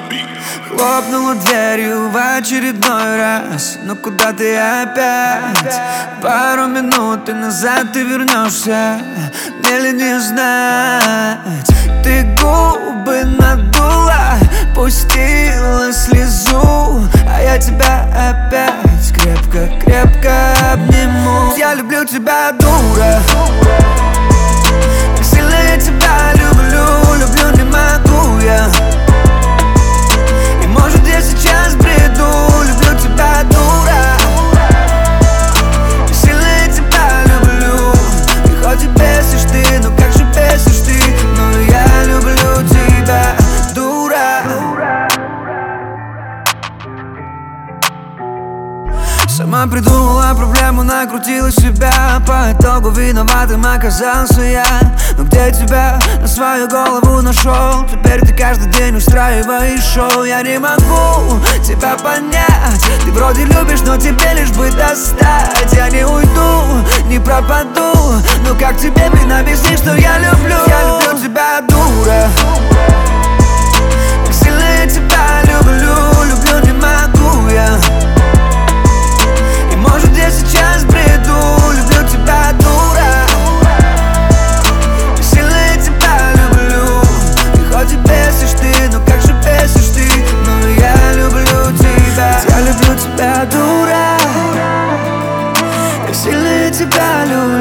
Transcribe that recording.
Хлопнула дверью в очередной раз. Но куда ты опять? Пару минут и назад ты вернешься. Мне ли не знать? Ты губы надула, пустила слезу, а я тебя опять крепко-крепко обниму. Я люблю тебя, дура. Как сильно я тебя люблю, не могу я. И может я сейчас бреду. Люблю тебя, дура. Как сильно я тебя люблю. И хоть и бесишь ты, но как же бесишь ты. Но я люблю тебя, дура. Сама придумала проблему, накрутила себя. По итогу виноватым оказался я. Но где тебя на свою голову нашел? Теперь ты каждый день устраиваешь шоу. Я не могу тебя понять. Ты вроде любишь, но тебе лишь бы достать. Я не уйду, не пропаду. Но как тебе, блин, объяснить, что я люблю? Я люблю тебя, дура. Как сильно я тебя люблю, не могу я. Может я сейчас бреду. Люблю тебя, дура. Как сильно я тебя люблю. И хоть и бесишь ты, но как же бесишь ты. Но я люблю тебя. Я люблю тебя, дура. Как сильно я тебя люблю.